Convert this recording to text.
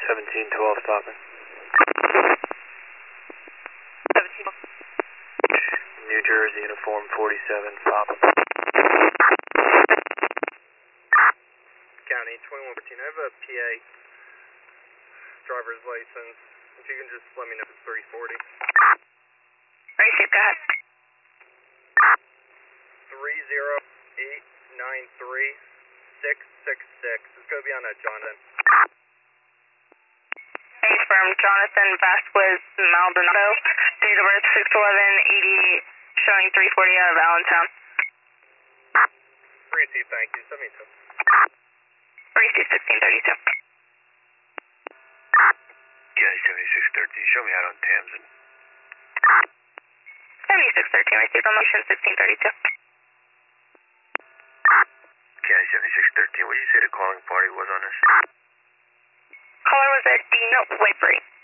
1712 stopping. 17. New Jersey uniform 47 stopping. County 2114. I have a PA driver's license. If you can just let me know if it's 340. Receive, go ahead. 30893-666. It's going to be on that Jonathan. Confirm, Jonathan Vasquez Maldonado. Date of birth 6/11/88, showing 340 out of Allentown. Receive, thank you. 72. Receive 1632. Yeah, 7613. Show me out on Tamsin. 7613, received on location 1632. County 7613. What did you say the calling party was on this? Caller was at Dean Whitbury.